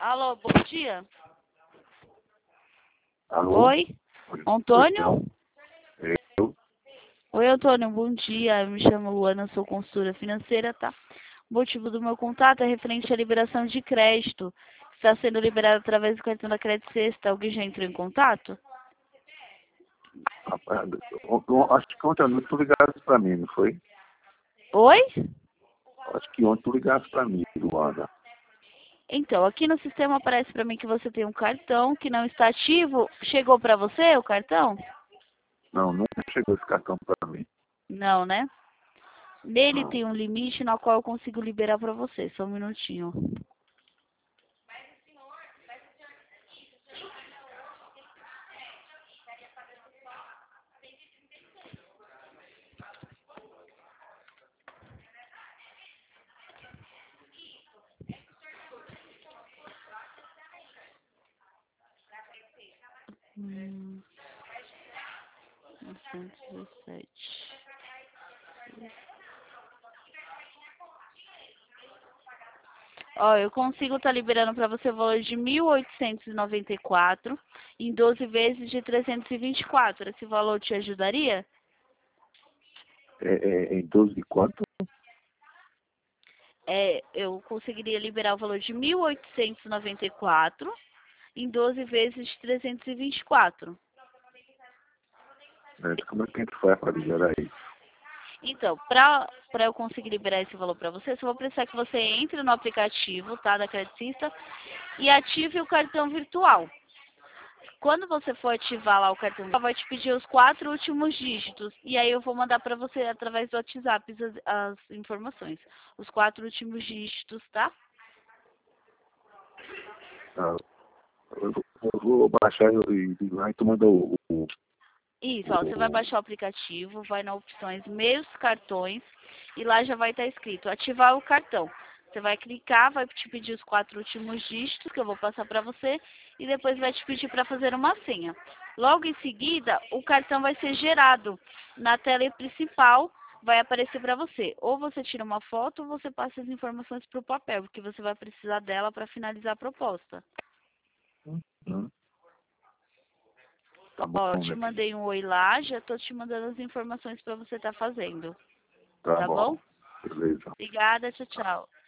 Alô, bom dia. Alô? Oi, Antônio? Então, eu, Oi, Antônio, bom dia. Eu me chamo Luana, sou consultora financeira, tá? O motivo do meu contato é referente à liberação de crédito. Está sendo liberado através do cartão da Crédito Sexta. Alguém já entrou em contato? rapaz, acho que ontem à noite tu ligasse para mim, não foi? Oi? Acho que ontem tu ligasse para mim, Luana. Então, aqui no sistema aparece para mim que você tem um cartão que não está ativo. Chegou para você o cartão? Não, nunca chegou esse cartão para mim. Não, né? Nele Não. tem um limite na qual eu consigo liberar para você. Só um minutinho. Hum, 917. Ó, eu consigo estar liberando para você o valor de 1.894 em 12 vezes de 324. Esse valor te ajudaria? Em 12 de quanto? Eu conseguiria liberar o valor de 1.894 em 12 vezes de 324. Como é que a gente faz para liberar isso? Então, para eu conseguir liberar esse valor para você, eu só vou precisar que você entre no aplicativo, tá, da Credicista e ative o cartão virtual. Quando você for ativar lá o cartão, ela vai te pedir os 4 últimos dígitos. E aí eu vou mandar para você através do WhatsApp as informações. Os 4 últimos dígitos, tá? Ah, eu vou baixar e lá e tu manda Isso, ó, você vai o- baixar o aplicativo, vai na opções Meus Cartões e lá já vai estar escrito ativar o cartão. Você vai clicar, vai te pedir os 4 últimos dígitos que eu vou passar para você e depois vai te pedir para fazer uma senha. Logo em seguida, o cartão vai ser gerado na tela principal, vai aparecer para você. Ou você tira uma foto ou você passa as informações para o papel, porque você vai precisar dela para finalizar a proposta. Hum, tá bom, Ó, eu te né, filho? mandei um oi lá, já tô te mandando as informações para você estar fazendo. Tá Tá bom? bom. Beleza. Obrigada, tchau, tchau.